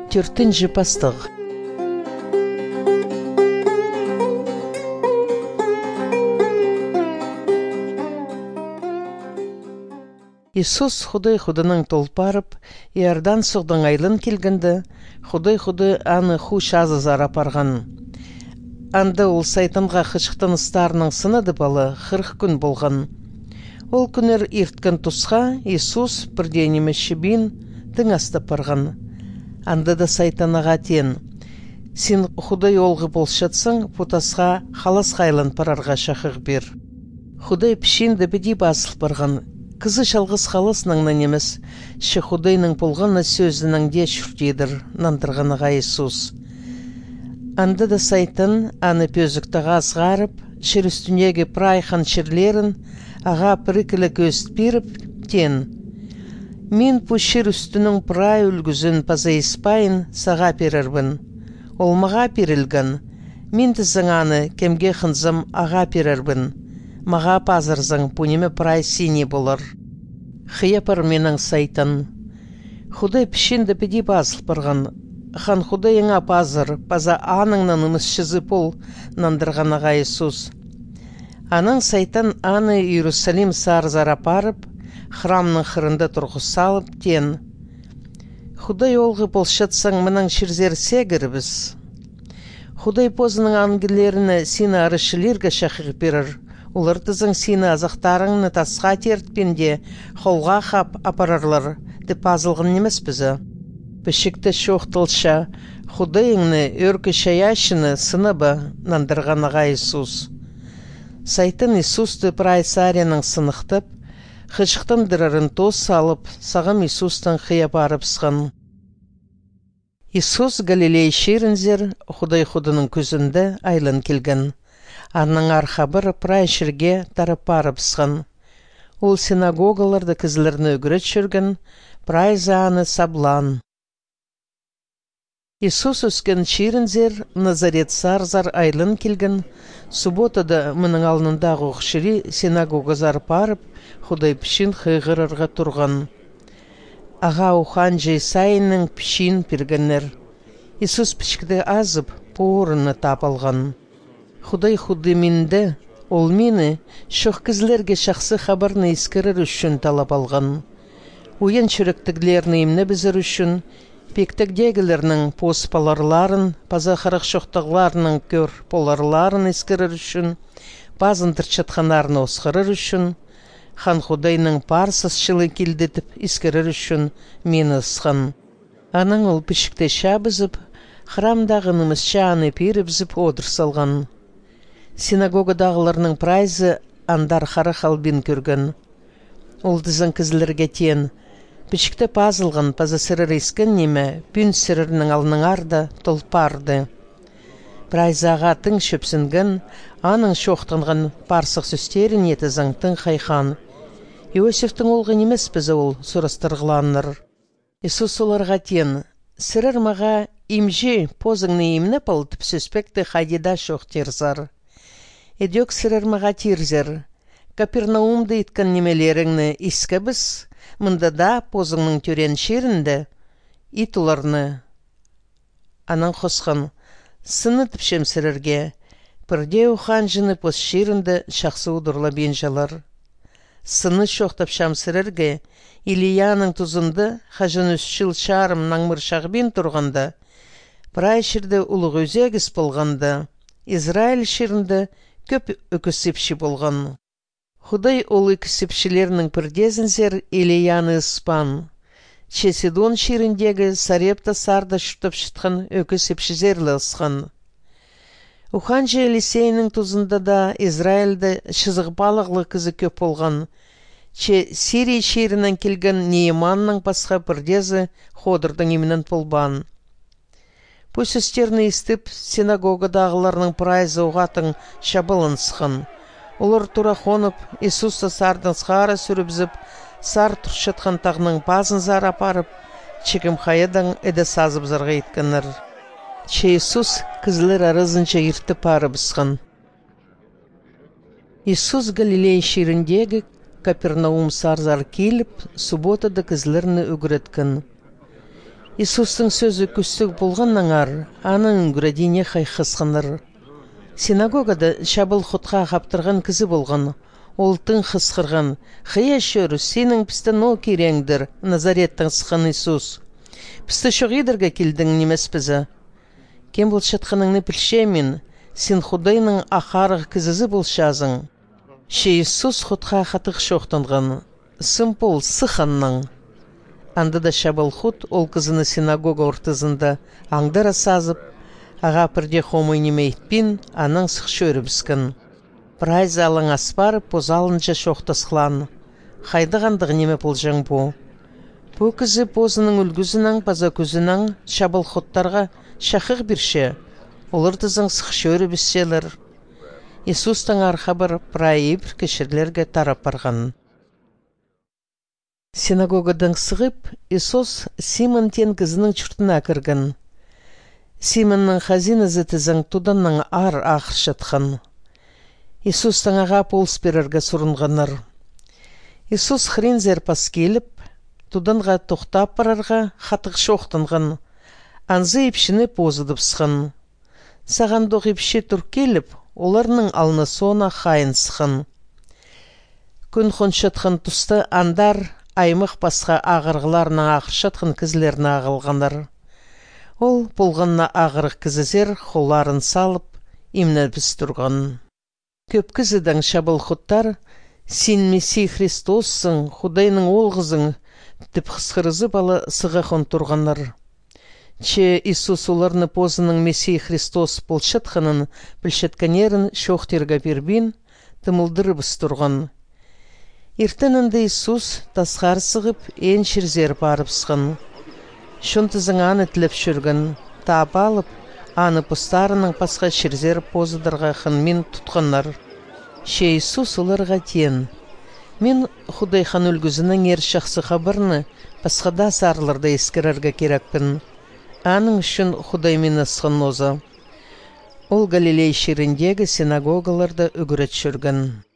Төртінші бастық. Иисус Худай-Худының толпарып, Иордан суғдың айлын келгенді, Худай-Худай аны хуш азызар апарған. Анда ол сайтынға қышықтын ыстарының сынады балы 40 күн болған. Ол күнер ирткен тұсқа Иисус бірденімі шибин тың асты парған. Анда да сайтанаға тен. Сен Худай олғы болшатсың, путасқа халас қайлан парарға шақық бер. Худай пішінді біді басыл парған. Кызы шалғыз халысының немес, ше Худайның болғаны сөзінің де шүртедір, нандырғаныға Иисус. Анда да сайтын аны пөзіктіға азғарып, шыр үстінегі прайхан шырлерін аға пірікілі көст беріп тен. Мен бұ шыр үстінің прай үлгізін паза еспайын саға перірбін. Ол маға перілгін. Мен тізің аны кемге қынзым аға перірбін. Маға пазырзың пөнеме прай сине болыр. Хияпыр менің сайтын. Худай пішінді педі басыл бірған. Хан Худайыңа пазыр, паза аныңнан ұмысшызы пол нандырғанаға Иисус. Аның сайтын аны Иерусалим сарзар апарып, храмның қырында тұрғы салып тен. Худай олғы болшатсың мұның шырзер сегірбіз. Худай позының ангелеріні сені арышылерге шақық берір. Олар тізің сені азықтарыңны тасқа тертпенде қолға қап апарарлар, деп азылғын немес бізі. Бішікті шоқтылша, Худайыңны өркі шаяшыны сыныбы нандырғаныға Иисус. Сайтын Иисусты прайсарияның сынықтып, қышықтың дырарын тоз салып, сағым Иисустың қия барып сығын. Иисус Галилей шерінзер Худай-Худының көзінде айлын келген. Анның архабыр прайшырге тарып барып сығын. Ол синагогаларды кізлеріні өгірет жүрген, прайза аны саблан. Иисус өскен шерінзер Назарет сарзар айлын келген, субботада мұның алнындағы ұқшыры синагогазар парып, Худай пішін қиғырырға тұрған. Аға ухан жай сайының пішін пергенер. Иисус пішкіде азып, порыны тапалған. Худай мінді, ол мені шоқ кізлерге шақсы хабарны ескірір үшін талап алған. Ойын чүріктігілеріні емні бізір үшін, пектігдегілерінің поспаларларын, паза қырық шоқтығыларының көр поларларын ескірір үшін, базын тұрчатқанарын осқырыр үшін, хан Худайның парсызшылы келдетіп ескірір үшін мені ысқан. Аның ол пішікте шабызып, храмдағынымыз шаны періпзіп одыр салған. Синагогадағыларының прайзы андар қары қалбин көрген. Ол дізін кізілерге тен. Пішікті пазылған паза сірір ескен неме, бүн сірірінің алының арды толпарды. Прайзаға тың шөпсінген, аның шоқтынған парсық сөстерін еті заңтың қайхан. Иосифтің олғы немес бізі ол сұрастырғыланыр. Иисус оларға тен. Сірір маға имжі позыңны емні пылтып сөспекті қайдеда шоқтерзар. Эдек сірір маға тирзер. Капернаумды иткан немелеріңні искі біз, мұнда да позыңның түрен шерінді, ит оларны. Анан қосқан, сыны тіпшем сірірге, пірде ухан жыны поз шерінді шақсы удырла бенжалар. Сыны шоқтап шам сірірге, Илияның тұзынды қажын үсшіл шарым наңмыр шағбен тұрғанда, прай шерді ұлық өзегіс болғанда, Израиль шерінді көп өкісіпші болған. Худай ол өкісіпшілерінің пірдезінзер Илияны ұспан. Чеседон шеріндегі Сарепта сарда шүтіп шытқан өкісіпшізерлі ұсқан. Ухан же Елисейінің тұзында да Израильді шызық балықлы кізі көп болған. Че Сирий шерінен келген Нейманның басқа пірдезі Ходырдың емінен болбан. Бұ сөстеріні істіп, синагогадағыларының прайзы оғатын шабылын сықын. Олар тұра қонып, Иисусты сардың сқара сүріпзіп, сар тұршытқан тағының базын зар апарып, чекім қайыдан әді сазып зарға еткенір. Че Иисус кізлер арызынша ерті парып сықын. Иисус Галилей шеріндегі Капернаум сарзар келіп, субботада кізлеріні үгіреткен. Иисустың сөзі күстік болғаннан ар, анын үңгіредіне қайқысқаныр. Синагогада шабыл құтқа қаптырған кізі болған. Ол тың қысқырған. «Қия шөр, сенің пістін о кереңдір, Назареттің сықын Иисус. Пісті шоғидірге келдің немес бізі. Кем бол шатқаныңны білшемін, сен Худайның ақарық кізізі болшазың». Ше Иисус құтқа қатық шоқтанған. Сымпол сықанның. Анда да шабыл құт ол кізіні синагога ортызында аңдыра сазып, аға пірде хомой немейтпін, аның сық шөрі біскін. Прайз алың аспары позалынша шоқтасқылан. Хайдығандығы неме болжың бұ. Бұ кізі позының үлгізінің, база күзінің шабыл құттарға шақық бірше. Олар тізің сық шөрі біселер. Иисустың арқабыр прайы бір кішірлерге тарап барған. Синагогадан сығып, Иисус Симон тен кізінің чүртіна кіргін. Симонның хазинызы тізің туданның ар ақыр шатқан. Иисустың аға полс берерге сұрынғаныр. Иисус хрензер пас келіп, туданға тоқтап барарға қатық шоқтынған. Анзы епшіні позыдып сықын. Саған доқ епші тұр келіп, оларның алны соңа қайын сықын. Күн қоншатқан тұсты андар аймық басқа ағырғыларының ақыр шатқан кізлеріне ағылғаныр. Ол болғанна ағырық кізізер қоларын салып, имнер біз тұрған. Көп кізідің шабыл құттар, «Сен Мессий Христоссың, Худайның олғызың» деп қысқырызы балы сығақын тұрғаныр. Че Иисус оларны позының Мессий Христос болшатқанын білшетканерін шоқтерге бербін, тымылдыры біз тұрған. Ертенінде Иисус тасқар сығып, ен шірзер барып сығын. Шонтызың аны тіліп шүргін, таап алып, аны пұстарының пасқа шірзер позыдырға қынмен тұтқанар. Ше Иисус оларға тен. Мен Худайхан үлгізінің ер шақсы қабырны пасқада сарларда ескерерге керекпін. Аның үшін Худай мені сығын озы. Ол Галилей шеріндегі синагогаларда үгірет шүргін.